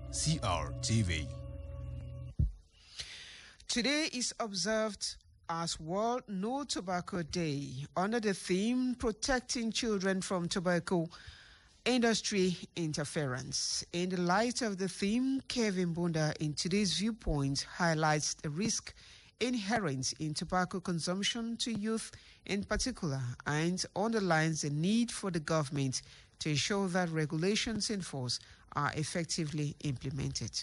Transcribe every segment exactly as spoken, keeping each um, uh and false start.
C R T V. Today is observed as World No Tobacco Day under the theme Protecting Children from Tobacco Industry Interference. In the light of the theme, Kevin Bunda in today's Viewpoint highlights the risk inherent in tobacco consumption to youth in particular and underlines the need for the government to ensure that regulations in force are effectively implemented.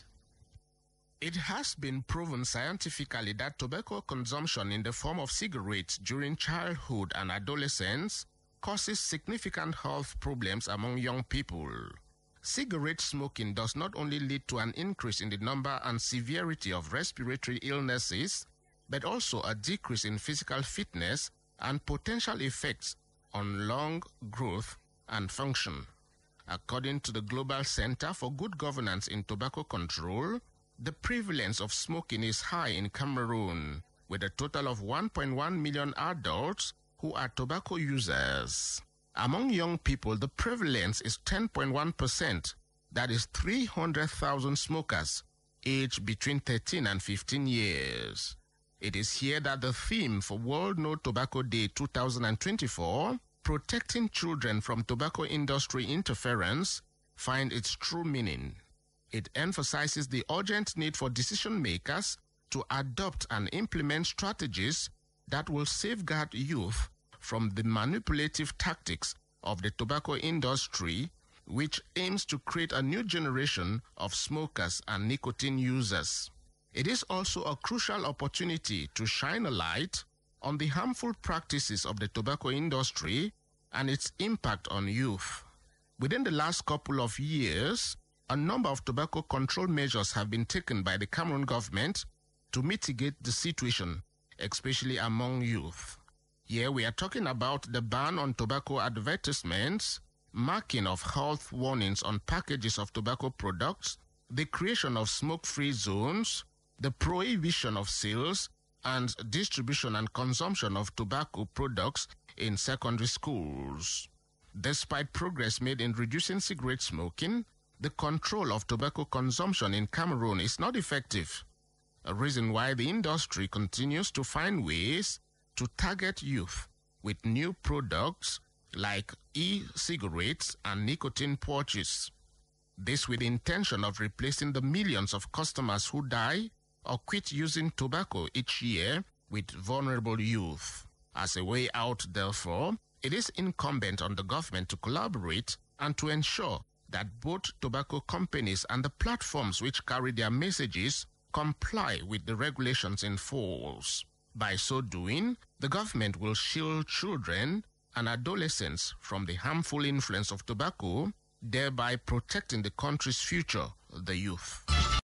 It has been proven scientifically that tobacco consumption in the form of cigarettes during childhood and adolescence causes significant health problems among young people. Cigarette smoking does not only lead to an increase in the number and severity of respiratory illnesses, but also a decrease in physical fitness and potential effects on lung growth and function. According to the Global Center for Good Governance in Tobacco Control, the prevalence of smoking is high in Cameroon, with a total of one point one million adults who are tobacco users. Among young people, the prevalence is ten point one percent, that is three hundred thousand smokers, aged between thirteen and fifteen years. It is here that the theme for World No Tobacco Day two thousand twenty-four, Protecting Children from Tobacco Industry Interference, finds its true meaning. It emphasizes the urgent need for decision makers to adopt and implement strategies that will safeguard youth from the manipulative tactics of the tobacco industry, which aims to create a new generation of smokers and nicotine users. It is also a crucial opportunity to shine a light on the harmful practices of the tobacco industry and its impact on youth. Within the last couple of years, a number of tobacco control measures have been taken by the Cameroon government to mitigate the situation, especially among youth. Here we are talking about the ban on tobacco advertisements, marking of health warnings on packages of tobacco products, the creation of smoke-free zones, the prohibition of sales and distribution and consumption of tobacco products in secondary schools. Despite progress made in reducing cigarette smoking, the control of tobacco consumption in Cameroon is not effective, a reason why the industry continues to find ways to target youth with new products like e-cigarettes and nicotine pouches. This with the intention of replacing the millions of customers who die or quit using tobacco each year with vulnerable youth. As a way out, therefore, it is incumbent on the government to collaborate and to ensure that both tobacco companies and the platforms which carry their messages comply with the regulations in force. By so doing, the government will shield children and adolescents from the harmful influence of tobacco, thereby protecting the country's future, the youth.